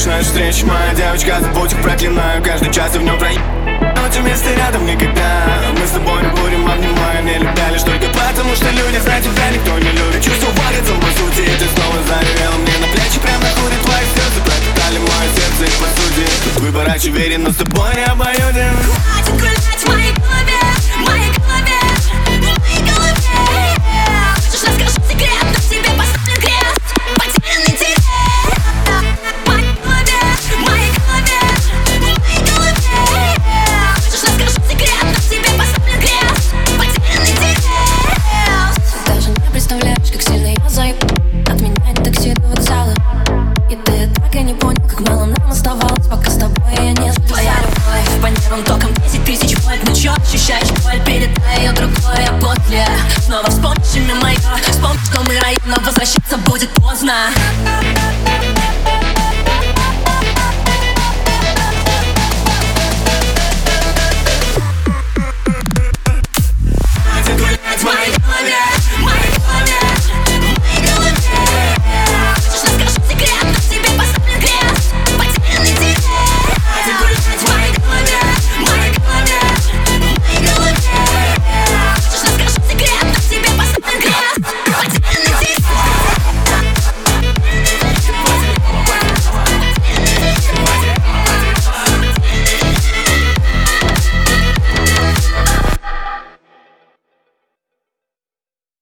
наша встреча, моя девочка, забудь их, проклинаю каждый час и в нем Ночью вместе рядом никогда. Мы с тобой не будем, обнимая, не любя лишь только потому, что люди знают тебя никто не любит. Чувство вагонцем по сути, и ты снова заревела мне на плечи, прям на хуре твои слезы пропитали мое сердце, и по сути тут выбор очевиден, но с тобой не обоюден. Хватит гулять в моей голове, в моей голове, в моей голове. Хочешь, расскажу секрет, но тебе поставлен крест. Потерянный тебе. В моей голове, в моей голове, в моей голове. Хочешь, расскажу секрет, но тебе поставлен крест. Потерянный тебе. Даже не представляешь, как сильно я заебу отменять такси до вокзала. И ты так и не понял, как мало нам оставалось, пока с тобой я не сплю. Твоя любовь по нервам током 10 тысяч вольт. Ну чё, ощущаешь боль, передай ее другой, а после снова вспомнишь имя мое. Вспомни, что мы район, но возвращаться будет поздно.